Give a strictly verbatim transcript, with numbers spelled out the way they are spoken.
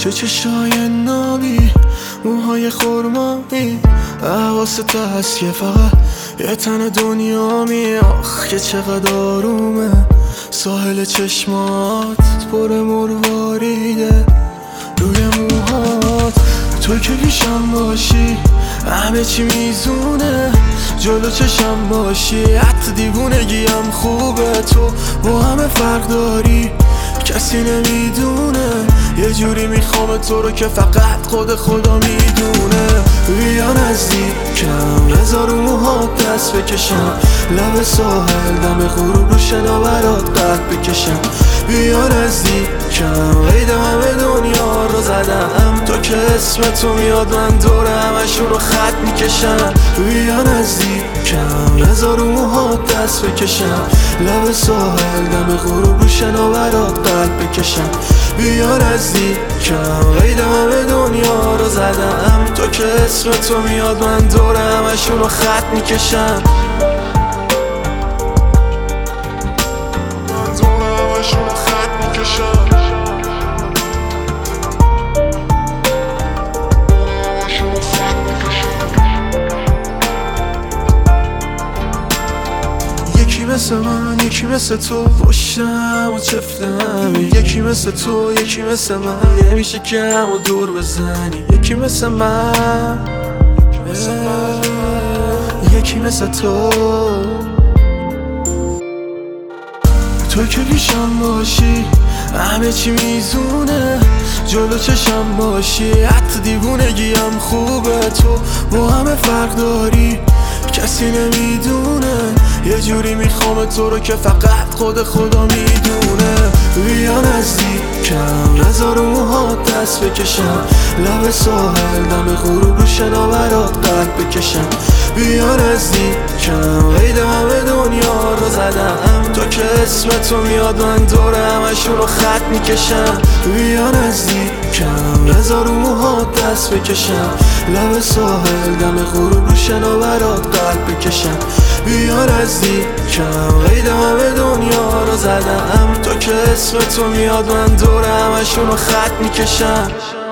چه چشای نابی، موهای خرمایی، حواست هست که فقط یه تن دنیامی. آخ که چقدر آرومه ساحل چشمات، پر مرواریده روی موهات. تو که پیشم باشی همه چی میزونه، جلو چشم باشی حتی دیوونگیم خوبه. تو با همه فرق داری کسی نمیدونه، یه جوری میخوام تو رو که فقط خود خدا میدونه. بیا نزدیکم هزار موهات دست بکشم، لب ساحل دم غروب رو شناورات قد بکشم. بیا نزدیکم قید همه دنیا رو زدم، تو که اسم تو میاد من دور همشون رو خط میکشم. بیا نزدیکم هزار موهات دست بکشم، لب ساحل دم غروب رو شناورات قد بکشم. بیا نزدیکم قید همه دنیا رو زدم، تو که اسم تو میاد من دور همشون رو خط میکشم. من دور همشون رو خط میکشم. یکی مثل من یکی مثل تو، پشتم و چفتم. یکی مثل تو یکی مثل من، نمیشه که همو دور بزنی. یکی مثل من یکی مثل تو. تو که پیشم باشی همه چی میزونه، جلو چشم باشی حتی دیوونگیم خوبه. تو با همه فرق داری کسی نمیدونه، یه جوری میخوام تو رو که فقط خود خدا میدونه. بیا نزدیکم هزار موهات دست بکشم، لب ساحل دم غروب رو شناورات قد بکشم. بیا نزدیکم قید همه دنیا رو زدم، تو که اسم تو میاد من دور همشون رو خط میکشم. بیا نزدیکم هزار موهات دست بکشم، لب ساحل دم غروب رو شناورات قد بکشم. بیا نزدیکم قید همه دنیا رو زدم، تو که اسم تو میاد من دور همشون رو خط میکشم.